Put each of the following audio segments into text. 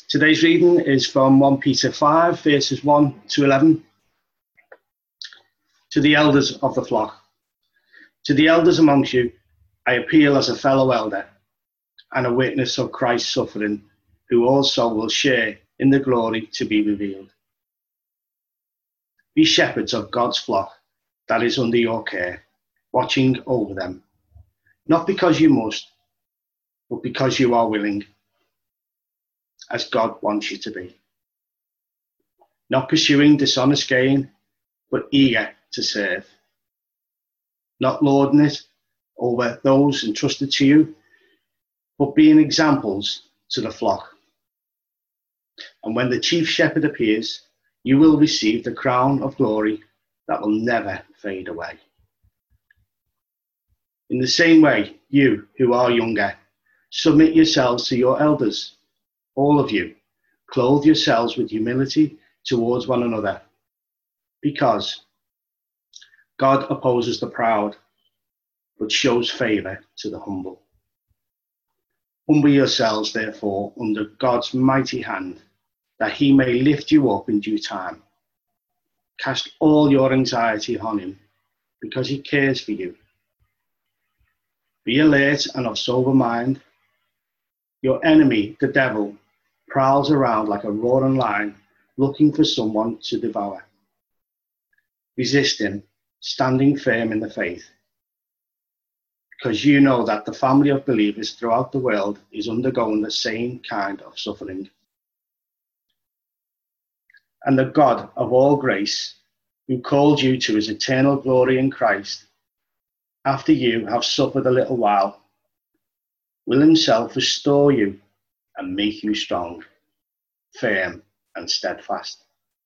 Today's reading is from 1 Peter 5, verses 1 to 11. To the elders of the flock. To the elders amongst you, I appeal as a fellow elder and a witness of Christ's suffering, who also will share in the glory to be revealed. Be shepherds of God's flock that is under your care, watching over them, not because you must, but because you are willing, as God wants you to be. Not pursuing dishonest gain, but eager to serve. Not lording it over those entrusted to you, but being examples to the flock. And when the chief shepherd appears, you will receive the crown of glory that will never fade away. In the same way, you who are younger, submit yourselves to your elders. All of you, clothe yourselves with humility towards one another, because God opposes the proud, but shows favour to the humble. Humble yourselves, therefore, under God's mighty hand, that he may lift you up in due time. Cast all your anxiety on him, because he cares for you. Be alert and of sober mind. Your enemy, the devil, prowls around like a roaring lion, looking for someone to devour. Resist him, standing firm in the faith, because you know that the family of believers throughout the world is undergoing the same kind of suffering. And the God of all grace, who called you to his eternal glory in Christ, after you have suffered a little while, will himself restore you and make you strong, firm and steadfast.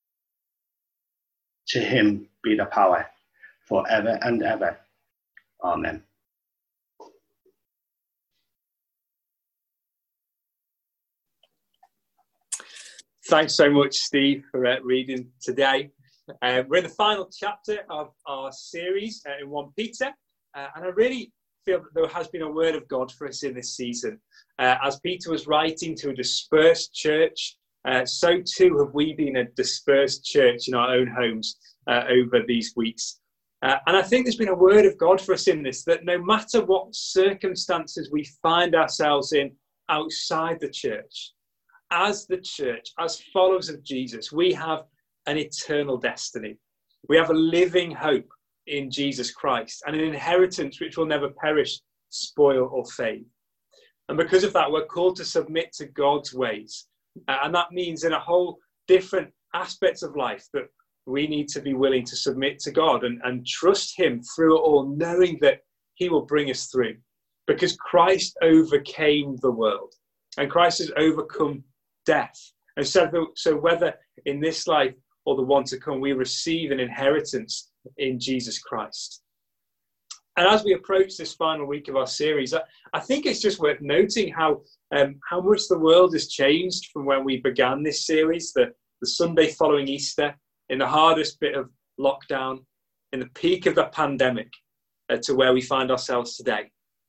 To him be the power forever and ever. Amen. Thanks so much, Steve, for reading today. We're in the final chapter of our series in 1 Peter, and I really feel that there has been a word of God for us in this season. As Peter was writing to a dispersed church, so too have we been a dispersed church in our own homes over these weeks. And I think there's been a word of God for us in this, that no matter what circumstances we find ourselves in outside the church, as the church, as followers of Jesus, we have an eternal destiny. We have a living hope in Jesus Christ and an inheritance which will never perish, spoil or fade. And because of that, we're called to submit to God's ways. And that means in a whole different aspects of life that we need to be willing to submit to God and trust him through it all, knowing that he will bring us through. Because Christ overcame the world and Christ has overcome death. And so whether in this life or the one to come, we receive an inheritance in Jesus Christ. And as we approach this final week of our series, I think it's just worth noting how much the world has changed from when we began this series, the Sunday following Easter, in the hardest bit of lockdown, in the peak of the pandemic, to where we find ourselves today.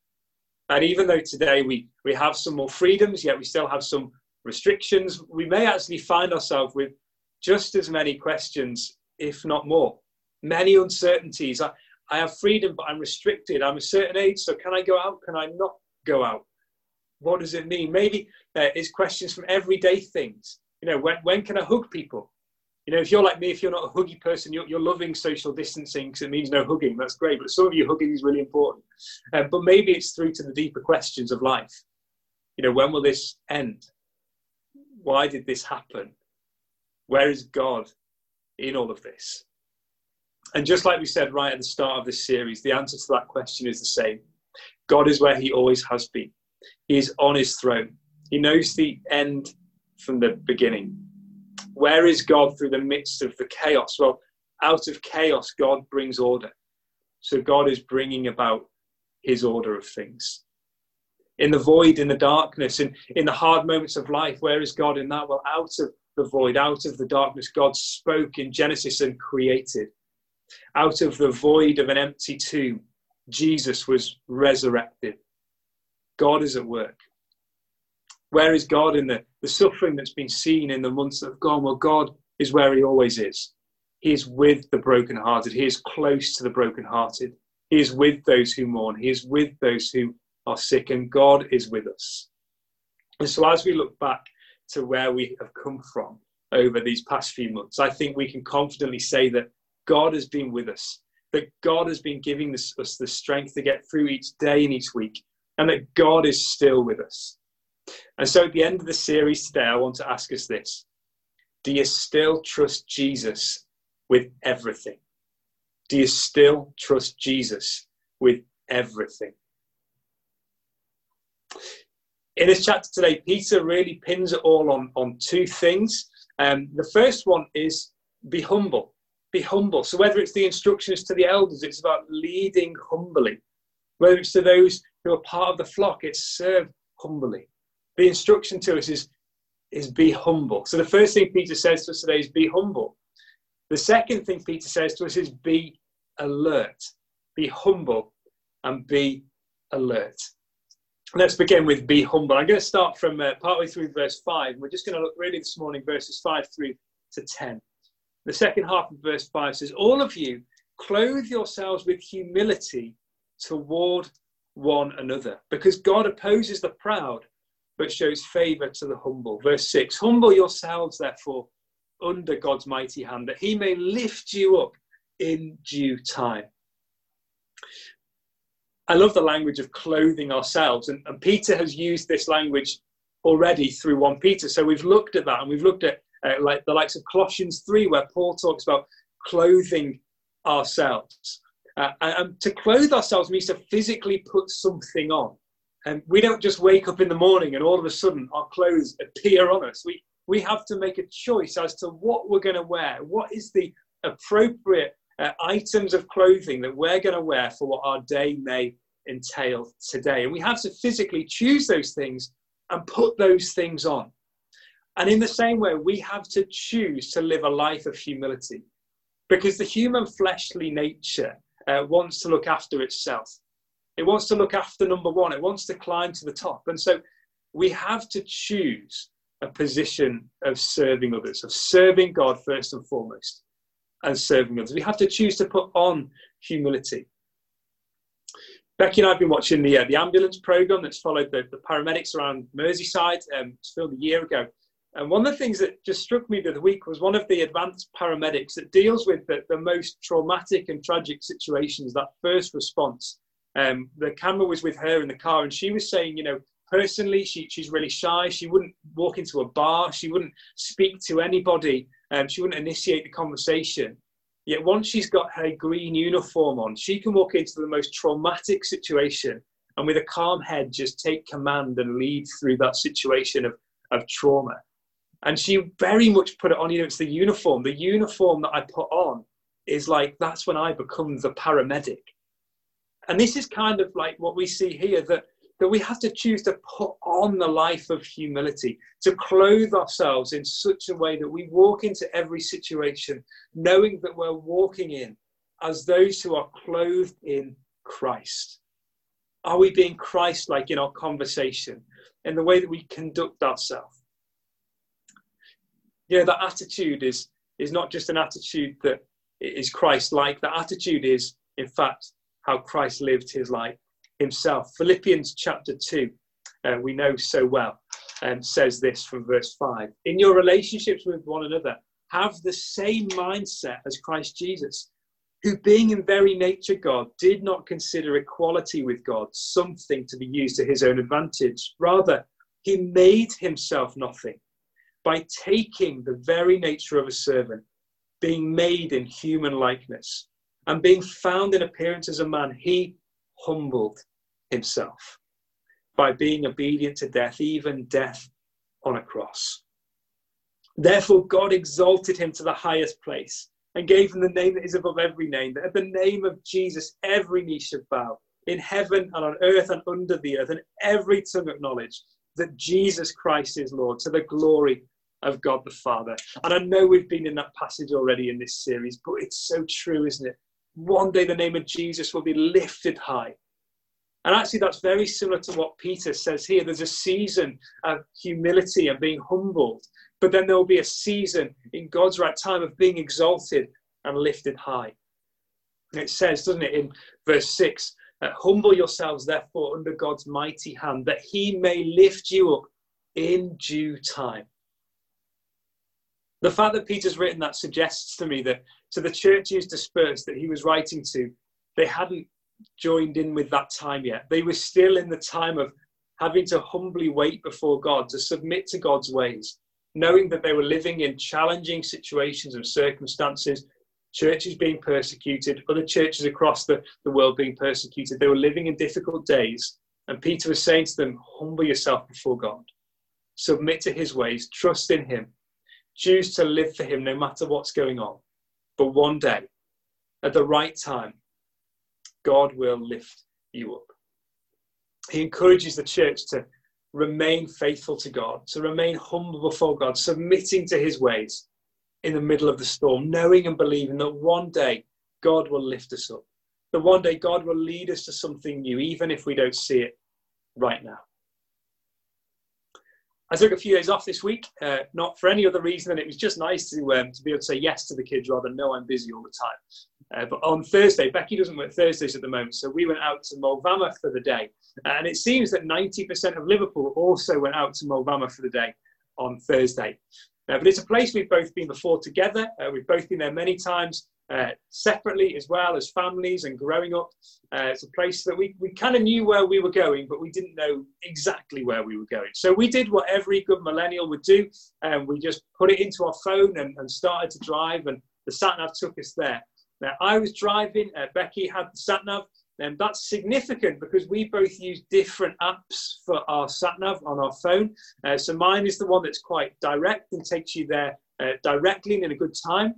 And even though today we have some more freedoms, yet we still have some restrictions, we may actually find ourselves with just as many questions, if not more. Many uncertainties. I have freedom, but I'm restricted. I'm a certain age, so can I go out? Can I not go out? What does it mean? Maybe it's questions from everyday things. You know, when can I hug people? You know, if you're like me, if you're not a huggy person, you're loving social distancing because it means no hugging. That's great. But some of you, hugging is really important. But maybe it's through to the deeper questions of life. You know, when will this end? Why did this happen? Where is God in all of this? And just like we said right at the start of this series, the answer to that question is the same. God is where he always has been. He is on his throne. He knows the end from the beginning. Where is God through the midst of the chaos? Well, out of chaos, God brings order. So God is bringing about his order of things. In the void, in the darkness, in the hard moments of life, where is God in that? Well, out of the void, out of the darkness, God spoke in Genesis and created. Out of the void of an empty tomb, Jesus was resurrected. God is at work. Where is God in the the suffering that's been seen in the months that have gone, well, God is where he always is. He is with the brokenhearted. He is close to the brokenhearted. He is with those who mourn. He is with those who are sick, and God is with us. And so as we look back to where we have come from over these past few months, I think we can confidently say that God has been with us, that God has been giving us the strength to get through each day and each week, and that God is still with us. And so at the end of the series today, I want to ask us this: do you still trust Jesus with everything? Do you still trust Jesus with everything? In this chapter today, Peter really pins it all on two things. The first one is be humble. Be humble. So whether it's the instructions to the elders, it's about leading humbly. Whether it's to those who are part of the flock, it's serve humbly. The instruction to us is be humble. So the first thing Peter says to us today is be humble. The second thing Peter says to us is be alert. Be humble and be alert. Let's begin with be humble. I'm going to start from partway through verse 5. We're just going to look really this morning, verses 5 through to 10. The second half of verse 5 says, all of you clothe yourselves with humility toward one another, because God opposes the proud, but shows favour to the humble. Verse 6, humble yourselves, therefore, under God's mighty hand, that he may lift you up in due time. I love the language of clothing ourselves, and Peter has used this language already through 1 Peter. So we've looked at that, and we've looked at like the likes of Colossians 3, where Paul talks about clothing ourselves. And to clothe ourselves means to physically put something on. And we don't just wake up in the morning and all of a sudden our clothes appear on us. We have to make a choice as to what we're going to wear. What is the appropriate items of clothing that we're going to wear for what our day may entail today? And we have to physically choose those things and put those things on. And in the same way, we have to choose to live a life of humility, because the human fleshly nature wants to look after itself. It wants to look after number one. It wants to climb to the top. And so we have to choose a position of serving others, of serving God first and foremost, and serving others. We have to choose to put on humility. Becky and I have been watching the ambulance program that's followed the paramedics around Merseyside. It's filmed a year ago. And one of the things that just struck me the other week was one of the advanced paramedics that deals with the most traumatic and tragic situations, that first response. The camera was with her in the car, and she was saying, personally, she's really shy. She wouldn't walk into a bar. She wouldn't speak to anybody. She wouldn't initiate the conversation. Yet once she's got her green uniform on, she can walk into the most traumatic situation and with a calm head just take command and lead through that situation of trauma. And she very much put it on, it's the uniform. The uniform that I put on is like, that's when I become the paramedic. And this is kind of like what we see here, that we have to choose to put on the life of humility, to clothe ourselves in such a way that we walk into every situation knowing that we're walking in as those who are clothed in Christ. Are we being Christ-like in our conversation, in the way that we conduct ourselves? That attitude is not just an attitude that is Christ-like. That attitude is, in fact, how Christ lived his life himself. Philippians chapter 2, we know so well, says this from verse 5. In your relationships with one another, have the same mindset as Christ Jesus, who being in very nature God, did not consider equality with God something to be used to his own advantage. Rather, he made himself nothing by taking the very nature of a servant, being made in human likeness, and being found in appearance as a man, he humbled himself by being obedient to death, even death on a cross. Therefore, God exalted him to the highest place and gave him the name that is above every name, that at the name of Jesus, every knee should bow, in heaven and on earth and under the earth, and every tongue acknowledge that Jesus Christ is Lord, to the glory of God the Father. And I know we've been in that passage already in this series, but it's so true, isn't it? One day the name of Jesus will be lifted high. And actually, that's very similar to what Peter says here. There's a season of humility and being humbled, but then there will be a season in God's right time of being exalted and lifted high. And it says, doesn't it, in verse 6, humble yourselves, therefore, under God's mighty hand, that he may lift you up in due time. The fact that Peter's written that suggests to me that to the churches dispersed that he was writing to, they hadn't joined in with that time yet. They were still in the time of having to humbly wait before God, to submit to God's ways, knowing that they were living in challenging situations and circumstances, churches being persecuted, other churches across the world being persecuted. They were living in difficult days. And Peter was saying to them, humble yourself before God, submit to his ways, trust in him, choose to live for him no matter what's going on. But one day, at the right time, God will lift you up. He encourages the church to remain faithful to God, to remain humble before God, submitting to his ways in the middle of the storm, knowing and believing that one day God will lift us up, that one day God will lead us to something new, even if we don't see it right now. I took a few days off this week, not for any other reason than it was just nice to be able to say yes to the kids rather than no, I'm busy all the time. But on Thursday, Becky doesn't work Thursdays at the moment, so we went out to Mulvama for the day. And it seems that 90% of Liverpool also went out to Mulvama for the day on Thursday. But it's a place we've both been before together. We've both been there many times, separately as well as families and growing up. It's a place that we kind of knew where we were going, but we didn't know exactly where we were going. So we did what every good millennial would do, and we just put it into our phone and started to drive, and the sat-nav took us there. Now, I was driving, Becky had the sat-nav, and that's significant because we both use different apps for our sat-nav on our phone. So mine is the one that's quite direct and takes you there directly and in a good time.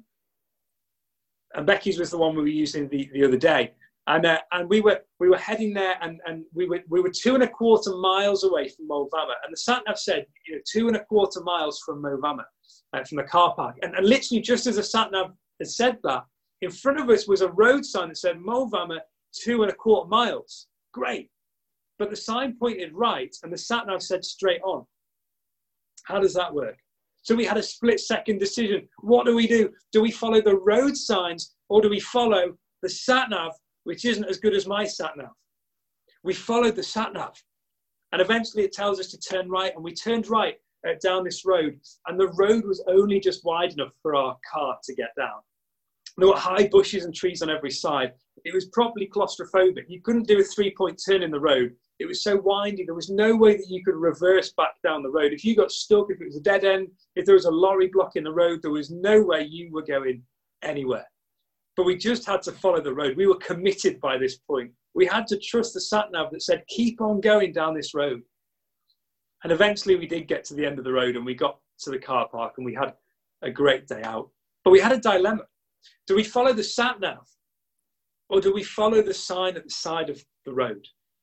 And Becky's was the one we were using the other day. And we were heading there, and we were 2.25 miles away from Mulvama. And the sat-nav said, 2.25 miles from Mulvama, from the car park. And literally just as the sat-nav had said that, in front of us was a road sign that said Mulvama 2.25 miles. Great. But the sign pointed right and the sat-nav said straight on. How does that work? So we had a split-second decision. What do we do? Do we follow the road signs or do we follow the sat-nav, which isn't as good as my sat-nav? We followed the sat-nav. And eventually it tells us to turn right, and we turned right down this road. And the road was only just wide enough for our car to get down. There were high bushes and trees on every side. It was properly claustrophobic. You couldn't do a 3-point turn in the road. It was so windy. There was no way that you could reverse back down the road. If you got stuck, if it was a dead end, if there was a lorry blocking the road, there was no way you were going anywhere. But we just had to follow the road. We were committed by this point. We had to trust the sat-nav that said, keep on going down this road. And eventually we did get to the end of the road and we got to the car park and we had a great day out. But we had a dilemma. Do we follow the sat-nav or do we follow the sign at the side of the road?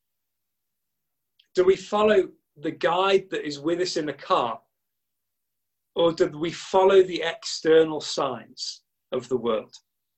Do we follow the guide that is with us in the car, or do we follow the external signs of the world?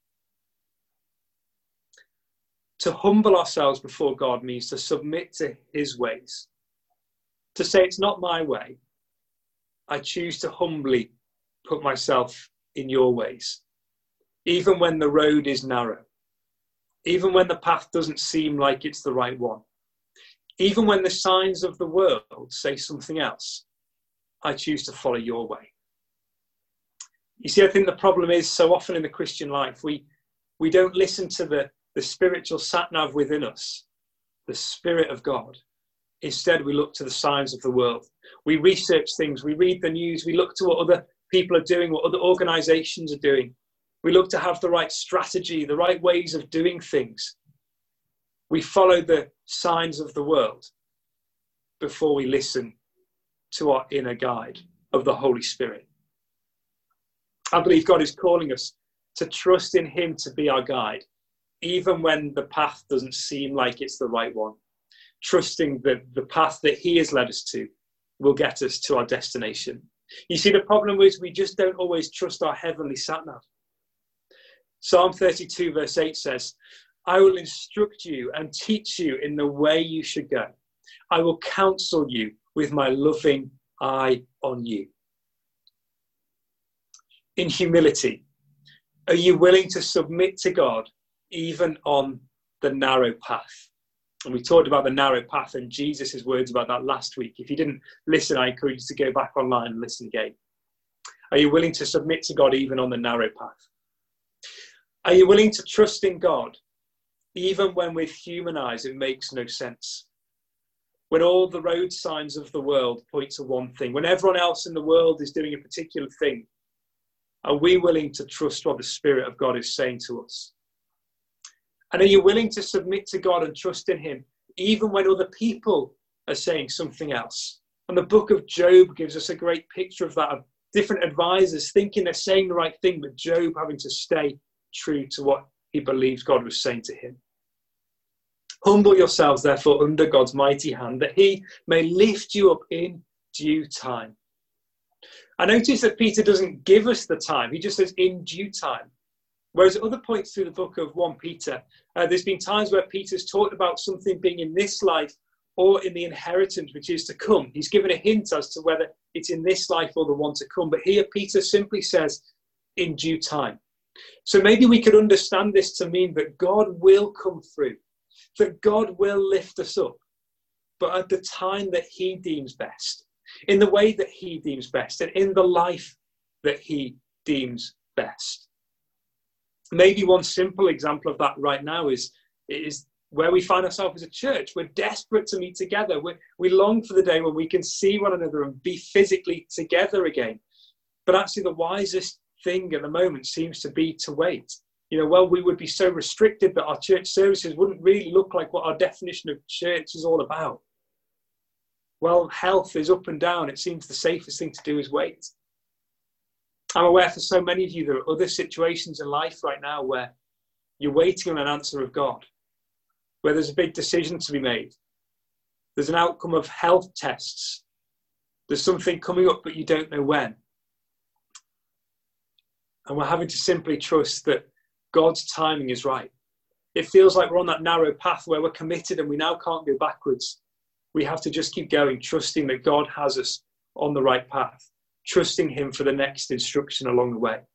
To humble ourselves before God means to submit to his ways, to say it's not my way. I choose to humbly put myself in your ways. Even when the road is narrow, even when the path doesn't seem like it's the right one, even when the signs of the world say something else, I choose to follow your way. You see, I think the problem is so often in the Christian life, we don't listen to the spiritual sat-nav within us, the Spirit of God. Instead, we look to the signs of the world. We research things, we read the news, we look to what other people are doing, what other organizations are doing. We look to have the right strategy, the right ways of doing things. We follow the signs of the world before we listen to our inner guide of the Holy Spirit. I believe God is calling us to trust in him to be our guide, even when the path doesn't seem like it's the right one. Trusting that the path that he has led us to will get us to our destination. You see, the problem is we just don't always trust our heavenly sat-nav. Psalm 32 verse 8 says, I will instruct you and teach you in the way you should go. I will counsel you with my loving eye on you. In humility, are you willing to submit to God even on the narrow path? And we talked about the narrow path and Jesus' words about that last week. If you didn't listen, I encourage you to go back online and listen again. Are you willing to submit to God even on the narrow path? Are you willing to trust in God even when with human eyes it makes no sense? When all the road signs of the world point to one thing, when everyone else in the world is doing a particular thing, are we willing to trust what the Spirit of God is saying to us? And are you willing to submit to God and trust in him, even when other people are saying something else? And the book of Job gives us a great picture of that, of different advisors thinking they're saying the right thing, but Job having to stay true to what he believes God was saying to him. Humble yourselves, therefore, under God's mighty hand, that he may lift you up in due time. I notice that Peter doesn't give us the time. He just says in due time. Whereas at other points through the book of 1 Peter, there's been times where Peter's talked about something being in this life or in the inheritance which is to come. He's given a hint as to whether it's in this life or the one to come. But here Peter simply says in due time. So maybe we could understand this to mean that God will come through, that God will lift us up, but at the time that he deems best, in the way that he deems best, and in the life that he deems best. Maybe one simple example of that right now is where we find ourselves as a church. We're desperate to meet together. We long for the day when we can see one another and be physically together again. But actually the wisest thing at the moment seems to be to wait. We would be so restricted that our church services wouldn't really look like what our definition of church is all about. Well, health is up and down. It seems the safest thing to do is wait. I'm aware for so many of you, there are other situations in life right now where you're waiting on an answer of God, where there's a big decision to be made. There's an outcome of health tests. There's something coming up, but you don't know when. And we're having to simply trust that God's timing is right. It feels like we're on that narrow path where we're committed and we now can't go backwards. We have to just keep going, trusting that God has us on the right path, trusting him for the next instruction along the way.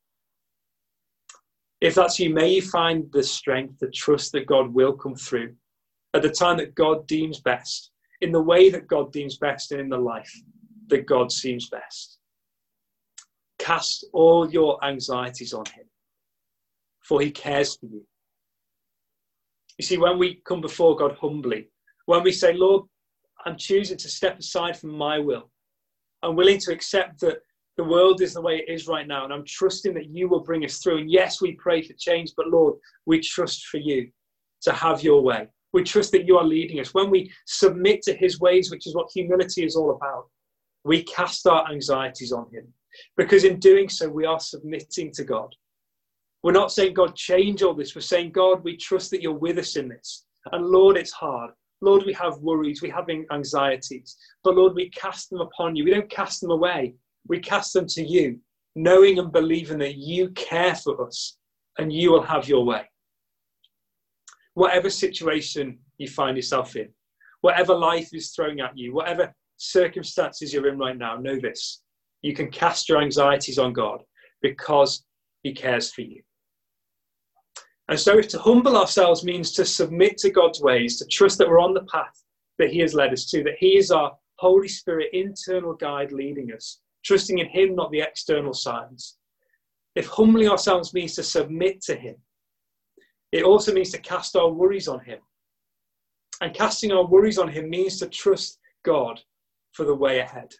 If that's you, may you find the strength to trust that God will come through at the time that God deems best, in the way that God deems best, and in the life that God seems best. Cast all your anxieties on him, for he cares for you. You see, when we come before God humbly, when we say, Lord, I'm choosing to step aside from my will, I'm willing to accept that the world is the way it is right now, and I'm trusting that you will bring us through. And yes, we pray for change, but Lord, we trust for you to have your way. We trust that you are leading us. When we submit to his ways, which is what humility is all about, we cast our anxieties on him. Because in doing so, we are submitting to God. We're not saying, God, change all this. We're saying, God, we trust that you're with us in this. And Lord, it's hard. Lord, we have worries, we have anxieties. But Lord, we cast them upon you. We don't cast them away. We cast them to you, knowing and believing that you care for us and you will have your way. Whatever situation you find yourself in, whatever life is throwing at you, whatever circumstances you're in right now, know this. You can cast your anxieties on God because he cares for you. And so if to humble ourselves means to submit to God's ways, to trust that we're on the path that he has led us to, that he is our Holy Spirit internal guide leading us, trusting in him, not the external signs. If humbling ourselves means to submit to him, it also means to cast our worries on him. And casting our worries on him means to trust God for the way ahead.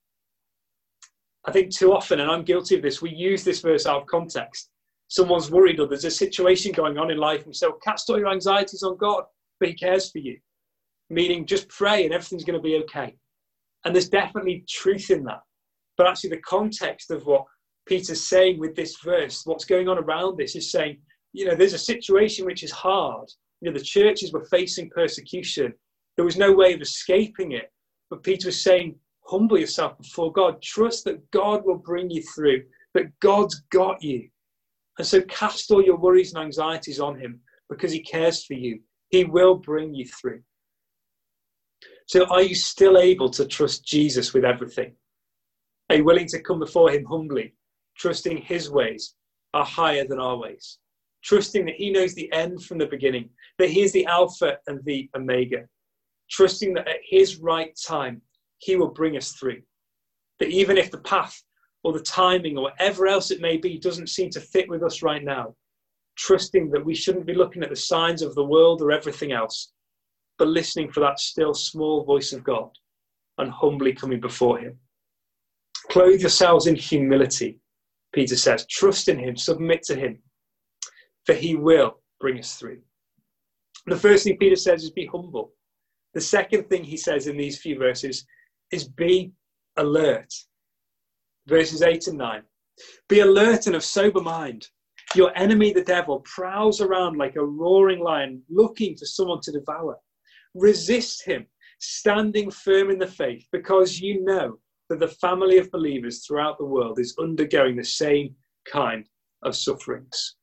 I think too often, and I'm guilty of this, we use this verse out of context. Someone's worried or there's a situation going on in life and we say, well, cast all your anxieties on God, but he cares for you. Meaning just pray and everything's going to be okay. And there's definitely truth in that. But actually the context of what Peter's saying with this verse, what's going on around this is saying, there's a situation which is hard. The churches were facing persecution. There was no way of escaping it. But Peter was saying, humble yourself before God. Trust that God will bring you through, that God's got you. And so cast all your worries and anxieties on him, because he cares for you. He will bring you through. So are you still able to trust Jesus with everything? Are you willing to come before him humbly, trusting his ways are higher than our ways, trusting that he knows the end from the beginning, that he is the Alpha and the Omega, trusting that at his right time, he will bring us through, that even if the path or the timing or whatever else it may be doesn't seem to fit with us right now, trusting that we shouldn't be looking at the signs of the world or everything else, but listening for that still small voice of God and humbly coming before him. Clothe yourselves in humility, Peter says. Trust in him, submit to him, for he will bring us through. The first thing Peter says is be humble. The second thing he says in these few verses is be alert. Verses 8 and 9. Be alert and of sober mind. Your enemy, the devil, prowls around like a roaring lion, looking for someone to devour. Resist him, standing firm in the faith, because you know that the family of believers throughout the world is undergoing the same kind of sufferings.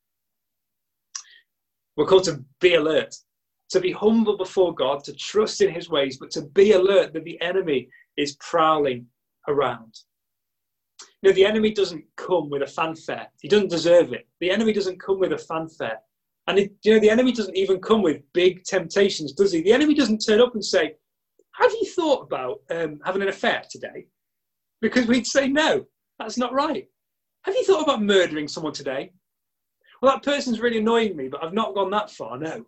We're called to be alert, to be humble before God, to trust in his ways, but to be alert that the enemy is prowling around. You know, the enemy doesn't come with a fanfare. He doesn't deserve it. The enemy doesn't come with a fanfare. And the enemy doesn't even come with big temptations, does he? The enemy doesn't turn up and say, have you thought about having an affair today? Because we'd say, no, that's not right. Have you thought about murdering someone today? Well, that person's really annoying me, but I've not gone that far, no.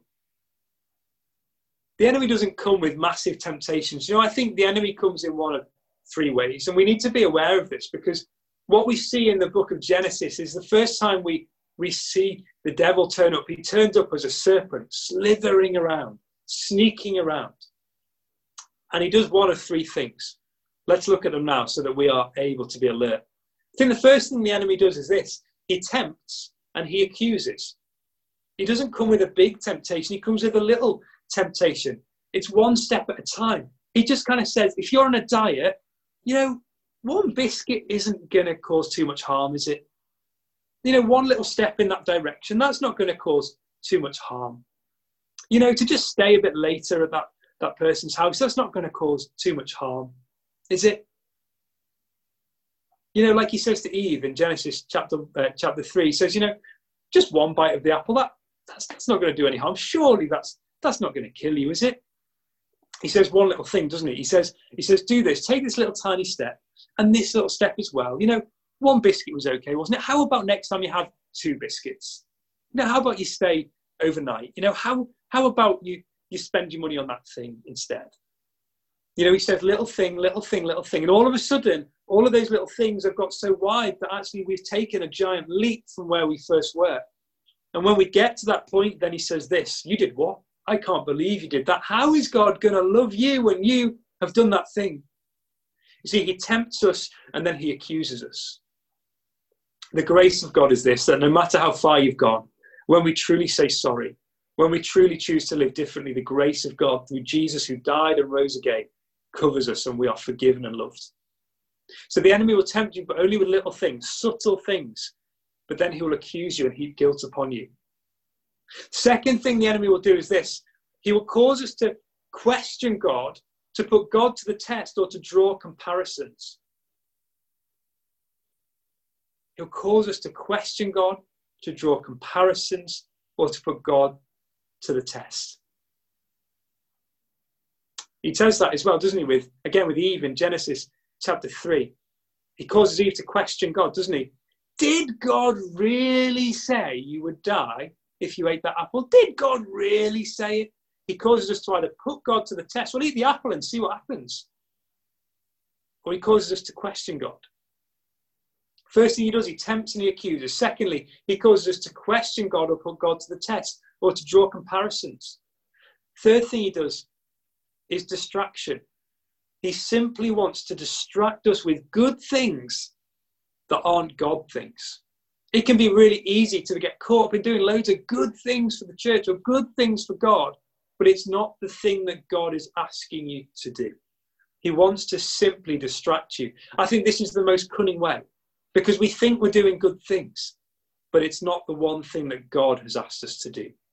The enemy doesn't come with massive temptations. You know, I think the enemy comes in one of three ways, and we need to be aware of this, because what we see in the book of Genesis is the first time we see the devil turn up. He turned up as a serpent, slithering around, sneaking around. And he does one of three things. Let's look at them now so that we are able to be alert. I think the first thing the enemy does is this. He tempts and he accuses. He doesn't come with a big temptation. He comes with a little temptation. It's one step at a time. He just kind of says, if you're on a diet, you know, one biscuit isn't going to cause too much harm, is it? You know, one little step in that direction, that's not going to cause too much harm. You know, to just stay a bit later at that person's house, that's not going to cause too much harm, is it? You know, like he says to Eve in Genesis chapter 3, he says, you know, just one bite of the apple, that's not going to do any harm. Surely that's not going to kill you, is it? He says one little thing, doesn't he? He says, do this, take this little tiny step, and this little step as well. You know, one biscuit was okay, wasn't it? How about next time you have 2 biscuits? You know, how about you stay overnight? You know, how about you spend your money on that thing instead? You know, he says little thing, little thing, little thing. And all of a sudden, all of those little things have got so wide that actually we've taken a giant leap from where we first were. And when we get to that point, then he says this, you did what? I can't believe you did that. How is God going to love you when you have done that thing? You see, he tempts us and then he accuses us. The grace of God is this, that no matter how far you've gone, when we truly say sorry, when we truly choose to live differently, the grace of God through Jesus who died and rose again covers us and we are forgiven and loved. So the enemy will tempt you, but only with little things, subtle things, but then he will accuse you and heap guilt upon you. Second thing the enemy will do is this. He will cause us to question God, to put God to the test or to draw comparisons. He'll cause us to question God, to draw comparisons, or to put God to the test. He tells that as well, doesn't he, with Eve in Genesis chapter 3. He causes Eve to question God, doesn't he? Did God really say you would die if you ate that apple? Did God really say it? He causes us to either put God to the test, well, eat the apple and see what happens. Or he causes us to question God. First thing he does, he tempts and he accuses. Secondly, he causes us to question God or put God to the test or to draw comparisons. Third thing he does is distraction. He simply wants to distract us with good things that aren't God things. It can be really easy to get caught up in doing loads of good things for the church or good things for God, but it's not the thing that God is asking you to do. He wants to simply distract you. I think this is the most cunning way, because we think we're doing good things, but it's not the one thing that God has asked us to do.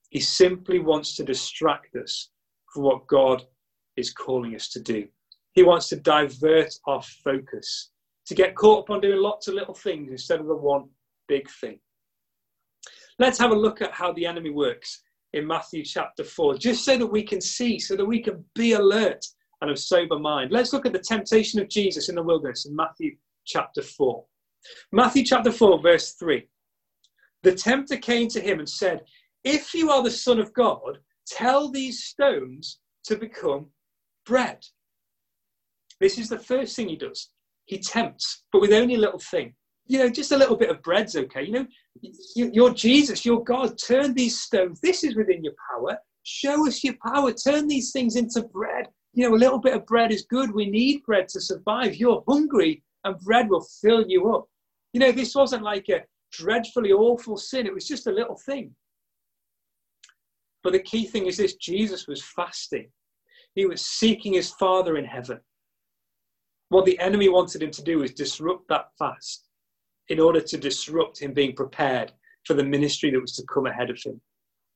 He simply wants to distract us from what God is calling us to do. He wants to divert our focus, to get caught up on doing lots of little things instead of the one big thing. Let's have a look at how the enemy works in Matthew chapter 4, just so that we can see, so that we can be alert and of sober mind. Let's look at the temptation of Jesus in the wilderness in Matthew chapter 4. Matthew chapter 4, verse 3. The tempter came to him and said, "If you are the Son of God, tell these stones to become bread." This is the first thing he does. He tempts, but with only a little thing. Just a little bit of bread's okay. You're Jesus, you're God. Turn these stones. This is within your power. Show us your power. Turn these things into bread. A little bit of bread is good. We need bread to survive. You're hungry and bread will fill you up. This wasn't like a dreadfully awful sin. It was just a little thing. But the key thing is this: Jesus was fasting. He was seeking his Father in heaven. What the enemy wanted him to do was disrupt that fast in order to disrupt him being prepared for the ministry that was to come ahead of him.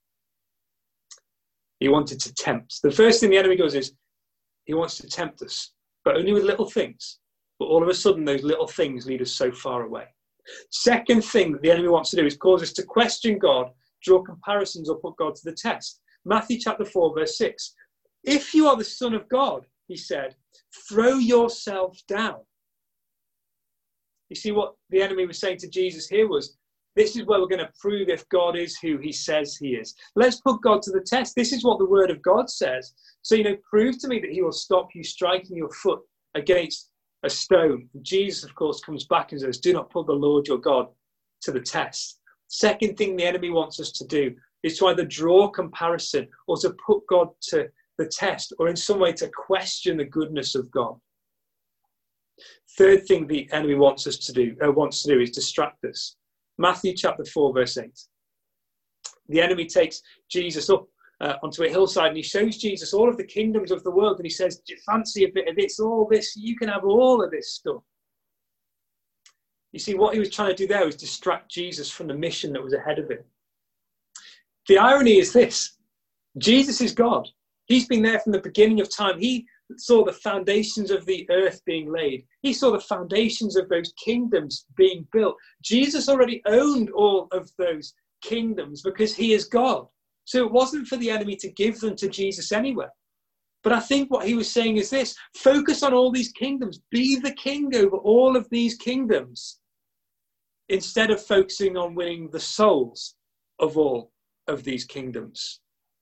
He wanted to tempt. The first thing the enemy does is he wants to tempt us, but only with little things. But all of a sudden, those little things lead us so far away. Second thing that the enemy wants to do is cause us to question God, draw comparisons, or put God to the test. Matthew chapter 4, verse 6. "If you are the Son of God," he said, "throw yourself down." You see, what the enemy was saying to Jesus here was, this is where we're going to prove if God is who he says he is. Let's put God to the test. This is what the word of God says. So, prove to me that he will stop you striking your foot against a stone. Jesus, of course, comes back and says, "Do not put the Lord your God to the test." Second thing the enemy wants us to do is to either draw comparison or to put God to the test, or in some way to question the goodness of God. Third thing the enemy wants to do is distract us. Matthew chapter 4, verse 8. The enemy takes Jesus up onto a hillside and he shows Jesus all of the kingdoms of the world, and he says, "Do you fancy a bit of this, all this? You can have all of this stuff." You see, what he was trying to do there was distract Jesus from the mission that was ahead of him. The irony is this: Jesus is God. He's been there from the beginning of time. He saw the foundations of the earth being laid. He saw the foundations of those kingdoms being built. Jesus already owned all of those kingdoms because he is God. So it wasn't for the enemy to give them to Jesus anyway. But I think what he was saying is this: focus on all these kingdoms. Be the king over all of these kingdoms, instead of focusing on winning the souls of all of these kingdoms.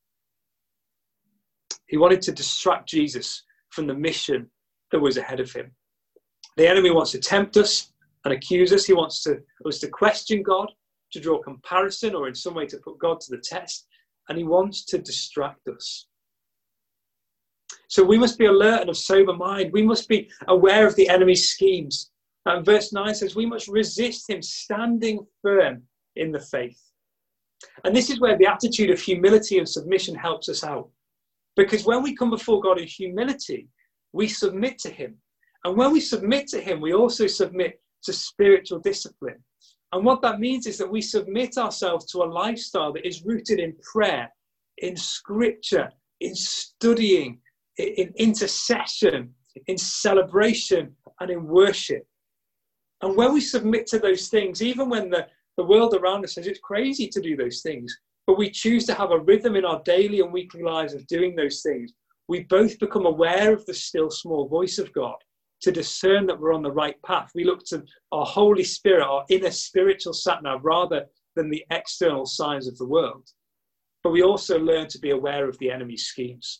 He wanted to distract Jesus from the mission that was ahead of him. The enemy wants to tempt us and accuse us. He wants us to question God, to draw comparison, or in some way to put God to the test. And he wants to distract us. So we must be alert and of sober mind. We must be aware of the enemy's schemes. And verse 9 says we must resist him, standing firm in the faith. And this is where the attitude of humility and submission helps us out. Because when we come before God in humility, we submit to him. And when we submit to him, we also submit to spiritual discipline. And what that means is that we submit ourselves to a lifestyle that is rooted in prayer, in scripture, in studying, in intercession, in celebration, and in worship. And when we submit to those things, even when the world around us says it's crazy to do those things, but we choose to have a rhythm in our daily and weekly lives of doing those things, we both become aware of the still small voice of God to discern that we're on the right path. We look to our Holy Spirit, our inner spiritual sat-nav, rather than the external signs of the world. But we also learn to be aware of the enemy's schemes.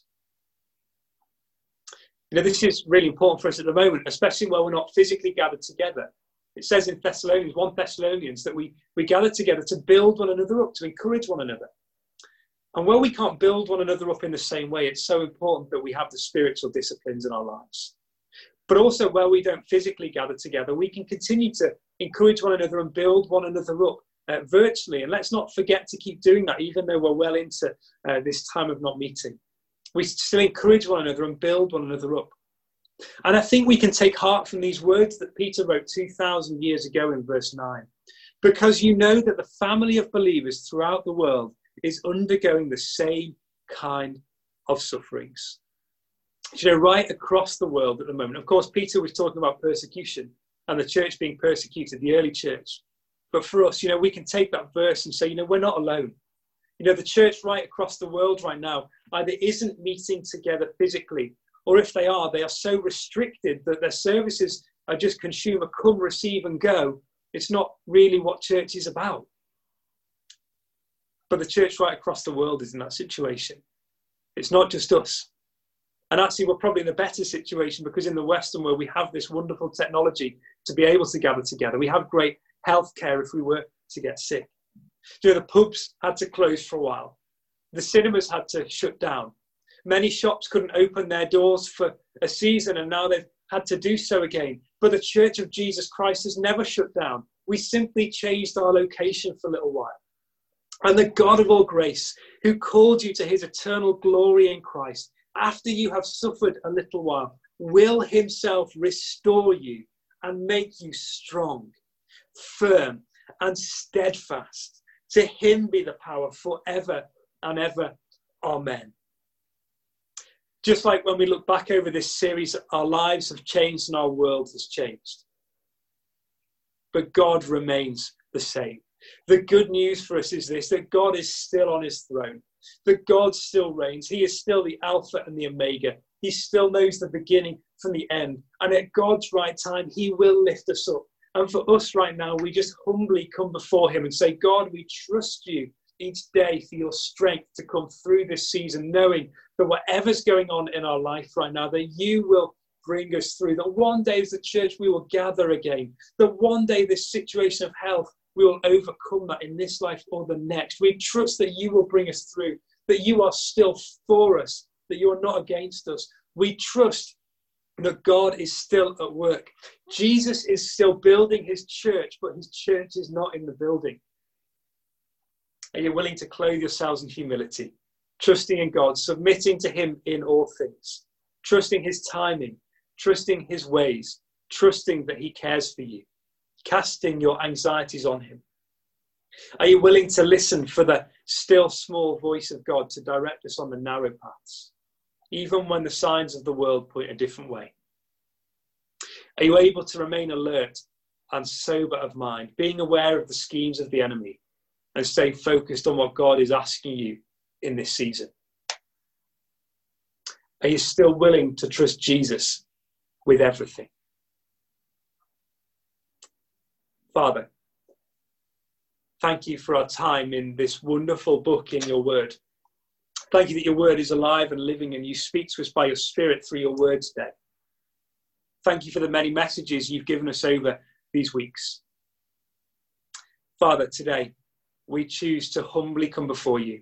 This is really important for us at the moment, especially where we're not physically gathered together. It says in 1 Thessalonians, that we gather together to build one another up, to encourage one another. And where we can't build one another up in the same way, it's so important that we have the spiritual disciplines in our lives. But also where we don't physically gather together, we can continue to encourage one another and build one another up virtually. And let's not forget to keep doing that, even though we're well into this time of not meeting. We still encourage one another and build one another up. And I think we can take heart from these words that Peter wrote 2,000 years ago in verse 9. Because you know that the family of believers throughout the world is undergoing the same kind of sufferings. You know, right across the world at the moment. Of course, Peter was talking about persecution and the church being persecuted, the early church. But for us, you know, we can take that verse and say, you know, we're not alone. You know, the church right across the world right now either isn't meeting together physically, or if they are so restricted that their services are just consumer, come, receive and go. It's not really what church is about. But the church right across the world is in that situation. It's not just us. And actually, we're probably in a better situation because in the Western world, we have this wonderful technology to be able to gather together. We have great healthcare if we were to get sick. You know, the pubs had to close for a while. The cinemas had to shut down. Many shops couldn't open their doors for a season, and now they've had to do so again. But the Church of Jesus Christ has never shut down. We simply changed our location for a little while. And the God of all grace, who called you to his eternal glory in Christ, after you have suffered a little while, will himself restore you and make you strong, firm, and steadfast. To him be the power forever and ever. Amen. Just like when we look back over this series, our lives have changed and our world has changed. But God remains the same. The good news for us is this, that God is still on his throne, that God still reigns. He is still the Alpha and the Omega. He still knows the beginning from the end. And at God's right time, he will lift us up. And for us right now, we just humbly come before him and say, God, we trust you each day for your strength to come through this season, knowing that whatever's going on in our life right now, that you will bring us through, that one day as a church we will gather again, that one day this situation of health, we will overcome that in this life or the next. We trust that you will bring us through, that you are still for us, that you are not against us. We trust that God is still at work. Jesus is still building his church, but his church is not in the building. Are you willing to clothe yourselves in humility, trusting in God, submitting to him in all things, trusting his timing, trusting his ways, trusting that he cares for you, casting your anxieties on him? Are you willing to listen for the still small voice of God to direct us on the narrow paths, even when the signs of the world point a different way? Are you able to remain alert and sober of mind, being aware of the schemes of the enemy and stay focused on what God is asking you in this season? Are you still willing to trust Jesus with everything? Father, thank you for our time in this wonderful book in your word. Thank you that your word is alive and living and you speak to us by your spirit through your word today. Thank you for the many messages you've given us over these weeks. Father, today we choose to humbly come before you,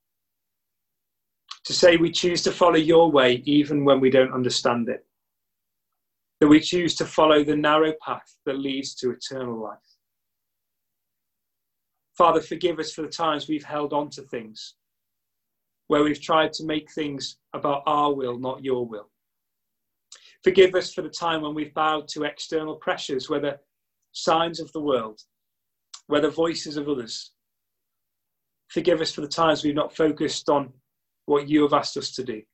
to say we choose to follow your way even when we don't understand it, that we choose to follow the narrow path that leads to eternal life. Father, forgive us for the times we've held on to things, where we've tried to make things about our will, not your will. Forgive us for the time when we've bowed to external pressures, whether signs of the world, whether voices of others. Forgive us for the times we've not focused on what you have asked us to do.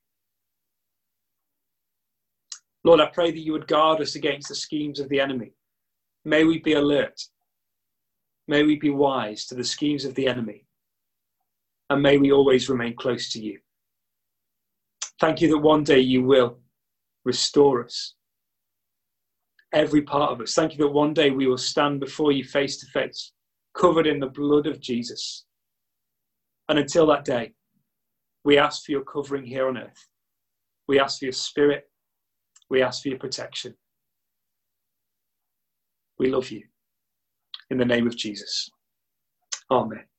Lord, I pray that you would guard us against the schemes of the enemy. May we be alert. May we be wise to the schemes of the enemy. And may we always remain close to you. Thank you that one day you will restore us, every part of us. Thank you that one day we will stand before you face to face, covered in the blood of Jesus. And until that day, we ask for your covering here on earth. We ask for your spirit. We ask for your protection. We love you. In the name of Jesus. Amen.